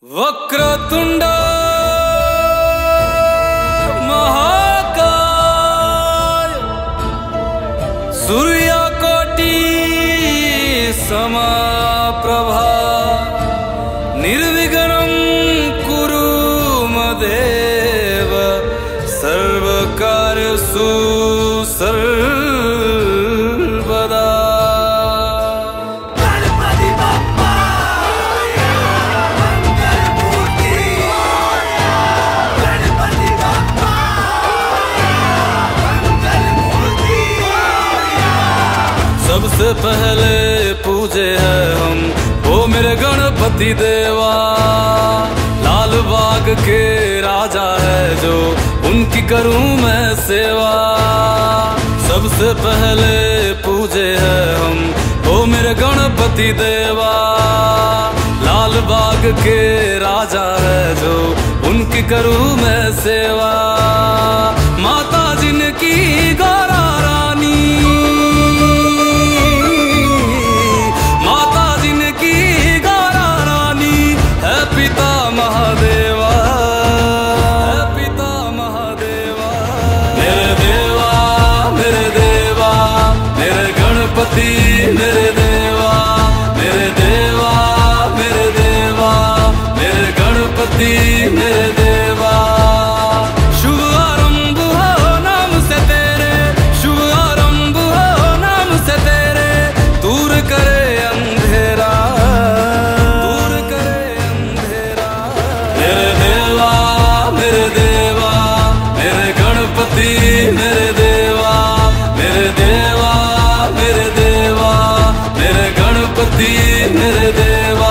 वक्रतुंड महाकाय सूर्यकोटि समप्रभा निर्विघ्नं कुरु मदेव सर्वकार्येषु सर्वदा। सबसे पहले पूजे हैं हम वो मेरे गणपति देवा। लाल बाग के राजा है जो उनकी करूं मैं सेवा। सबसे पहले पूजे हैं हम वो मेरे गणपति देवा। लाल बाग के राजा है जो उनकी करूं मैं सेवा। माता जिनकी गौरा रानी, मेरे देवा मेरे देवा मेरे देवा मेरे गणपति मेरे देवा। शुभ आरंभ हो नाम से तेरे, शुभ आरंभ हो नाम से तेरे। दूर करे अंधेरा, दूर करे अंधेरा। मेरे देवा मेरे देवा मेरे गणपति मेरे देवा मेरे देवा मेरे देवा मेरे गणपति मेरे देवा।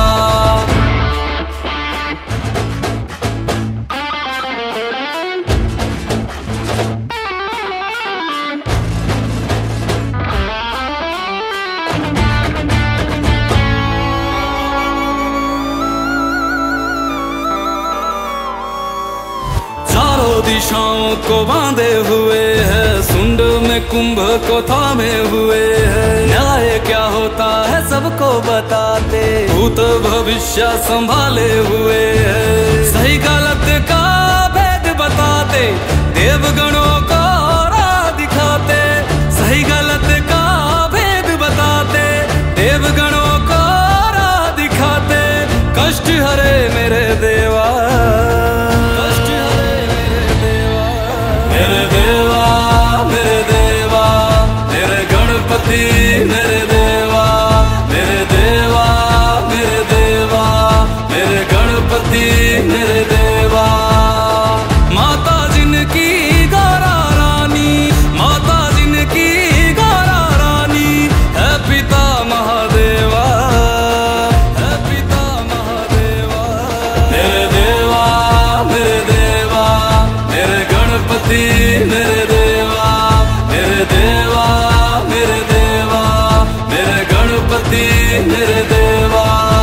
चारों दिशाओं को बांधे हुए है, सुंड में कुंभ को थामे हुए है। न्याय क्या होता है सबको बताते, भूत भविष्य संभाले हुए है। सही गलत का भेद बताते, देवगणों को राह दिखाते। सही गलत का भेद बताते, देवगणों को राह दिखाते। कष्ट हरे मेरे देवा, कष्ट हरे मेरे देवा। मेरे देवा मेरे देवा मेरे गणपति मेरे देवा मेरे देवा मेरे देवा मेरे गणपति मेरे देवा। माता जिनकी गौरा रानी, माता जिनकी गौरा रानी है पिता महादेवा, है पिता महादेवा। मेरे देवा मेरे देवा मेरे गणपति मेरे देवा मेरे देवा मेरे देवा मेरे गणपति मेरे देवा।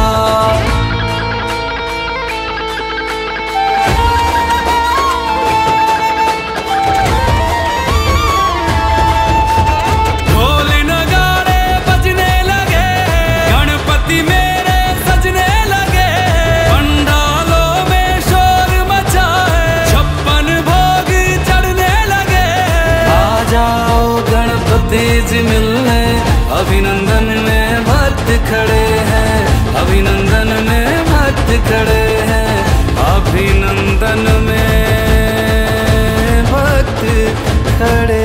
ढोल नगाड़े बजने लगे, गणपति मेरे सजने लगे। पंडालों में शोर मचा है, 56 भोग चढ़ने लगे। आ जाओ गणपति जी मिलने, अभिनंदन में भक्त खड़े हैं, अभिनंदन में भक्त खड़े हैं, अभिनंदन में भक्त खड़े।